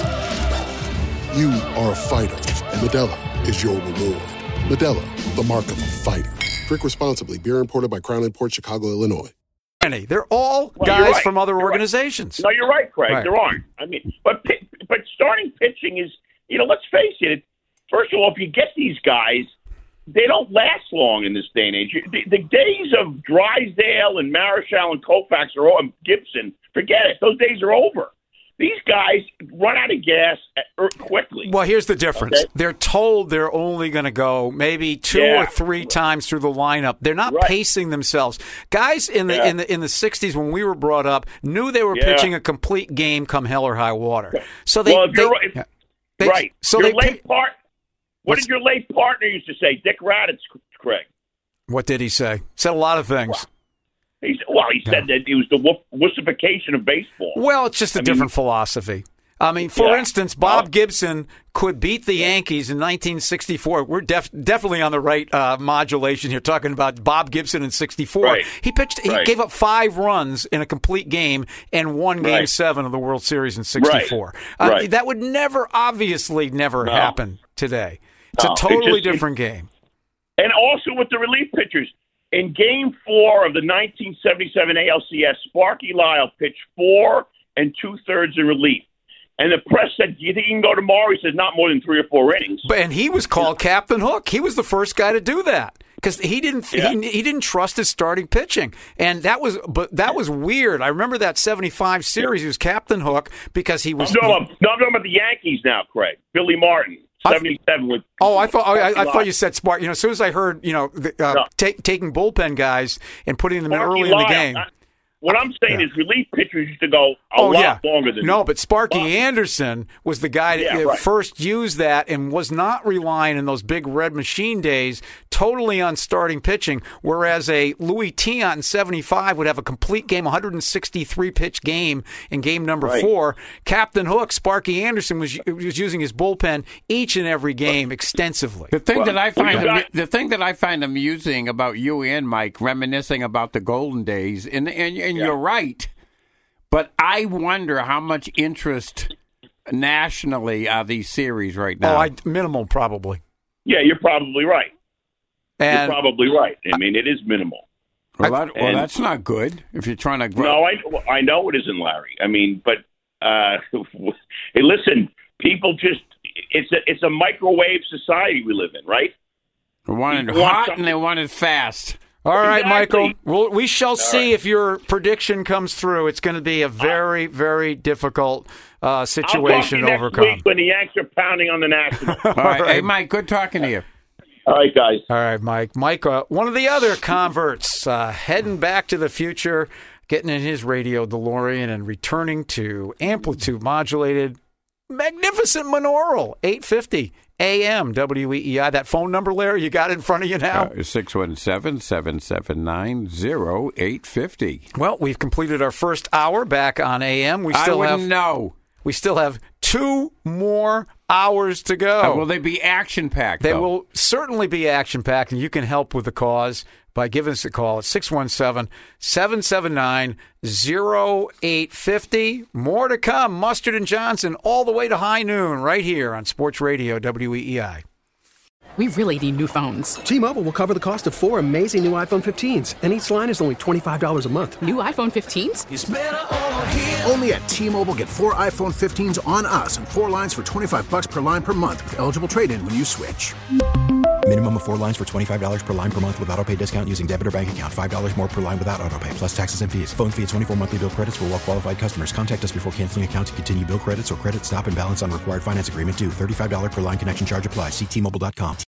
You are a fighter, and Modelo is your reward. Modelo, the mark of a fighter. Drink responsibly. Beer imported by Crown Imports, Chicago, Illinois. They're all well, guys right. from other you're organizations. Right. No, you're right, Craig. Right. There aren't. I mean, but but starting pitching is, you know, let's face it. First of all, if you get these guys, they don't last long in this day and age. The, the days of Drysdale and Marichal and Koufax are all, and Gibson, forget it. Those days are over. These guys run out of gas quickly. Well, here's the difference. Okay? They're told they're only going to go maybe two yeah. or three times through the lineup. They're not right. pacing themselves. Guys in the yeah. in the in the sixties when we were brought up knew they were yeah. pitching a complete game come hell or high water. So they, well, if they, you're right, yeah. they right. So your they late part. What What's, did your late partner used to say? Dick Raditz, Craig. What did he say? Said a lot of things. Well, He's, well he said yeah. that it was the wussification of baseball. Well, it's just a I different mean, philosophy. I mean, for yeah. instance, Bob Gibson could beat the Yankees in nineteen sixty-four. We're def- definitely on the right uh, modulation here, talking about Bob Gibson in sixty-four. Right. He pitched. He right. gave up five runs in a complete game and won Game right. Seven of the World Series in sixty-four. Right. Uh, right. That would never, obviously, never no. happen today. It's no. a totally it just, different game. And also with the relief pitchers. In Game Four of the nineteen seventy-seven A L C S, Sparky Lyle pitched four and two thirds in relief. And the press said, "Do you think he can go tomorrow?" He says, "Not more than three or four innings." But and he was called Captain Hook. He was the first guy to do that because he didn't yeah. he, he didn't trust his starting pitching, and that was but that was weird. I remember that seventy-five series. He was Captain Hook because he was. I'm talking about, no, I'm talking about the Yankees now, Craig. Billy Martin. seventy-seven with oh, I thought oh, I, I thought you said Spark. You know, as soon as I heard you know the, uh, no. take, taking bullpen guys and putting them Sparky in early Lyle. in the game. I, what I'm saying yeah. is relief pitchers used to go a oh, lot yeah. longer than no, but Sparky well, Anderson was the guy that yeah, right. first used that and was not relying in those big red machine days totally on starting pitching. Whereas a Louis Tiant in seventy-five would have a complete game, one hundred sixty-three pitch game in game number right. four. Captain Hook, Sparky Anderson was was using his bullpen each and every game extensively. The thing well, that I find got, the thing that I find amusing about you and Mike reminiscing about the golden days, and and, and yeah. you're right. But I wonder how much interest nationally are these series right now. Oh, I, minimal probably. Yeah, you're probably right. And, you're probably right. I mean, it is minimal. Well, that, well and, that's not good if you're trying to grow. No, I, I know it isn't, Larry. I mean, but uh, hey, listen, people just it's a it's a microwave society we live in, right? They want it hot and they want it fast. All right, exactly. Michael. We'll, we shall All see right. if your prediction comes through. It's going to be a very, very difficult uh, situation to I'll talk to you overcome. next week when the Yanks are pounding on the National. All right. Hey, Mike, good talking to you. All right, guys. All right, Mike. Mike, uh, one of the other converts uh, heading back to the future, getting in his radio DeLorean and returning to amplitude modulated, magnificent monaural, eight fifty A M W E E I. That phone number, Larry, you got it in front of you now? Uh, six one seven, seven seven nine, zero eight five zero. Well, we've completed our first hour back on A M. We still I wouldn't have know. We still have two more hours to go. Uh, will they be action-packed, They though? will certainly be action-packed, and you can help with the cause by giving us a call at six one seven, seven seven nine, zero eight five zero. More to come. Mustard and Johnson all the way to high noon right here on Sports Radio W E E I. We really need new phones. T-Mobile will cover the cost of four amazing new iPhone fifteens, and each line is only twenty-five dollars a month. New iPhone fifteens? It's better over here. Only at T-Mobile, get four iPhone fifteens on us and four lines for twenty-five bucks per line per month with eligible trade-in when you switch. Minimum of four lines for twenty-five dollars per line per month with autopay discount using debit or bank account. five dollars more per line without autopay, plus taxes and fees. Phone fee at twenty-four monthly bill credits for well qualified customers. Contact us before canceling account to continue bill credits or credit stop and balance on required finance agreement due. thirty-five dollars per line connection charge applies. See T Mobile dot com.